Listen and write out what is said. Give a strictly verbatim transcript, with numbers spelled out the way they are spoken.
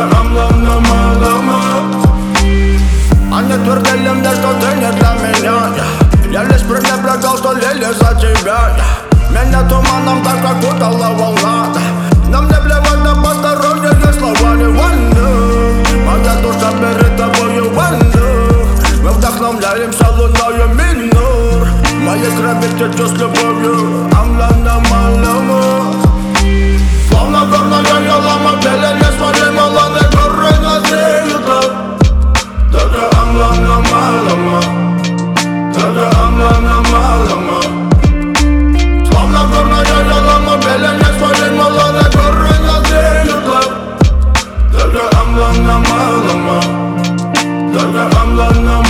Anlamlama, lama. Они твердили мне, что ты не для меня. Я лишь пренебрегал, что лили за тебя. Меня туманом так окутала волна. Но мне плевать на посторонние слова, не войны. Моя душа перед тобою войну. Мы вдохновляемся луною минор. Мои крови течет с любовью. Анламлама, лама. Словно горная ялама, пелени своей молодой горы надеют. Даже анламлама, лама. Даже анламлама, лама. Словно горная ялама, пелени своей молодой горы надеют. Даже анламлама, лама. Даже анламлама.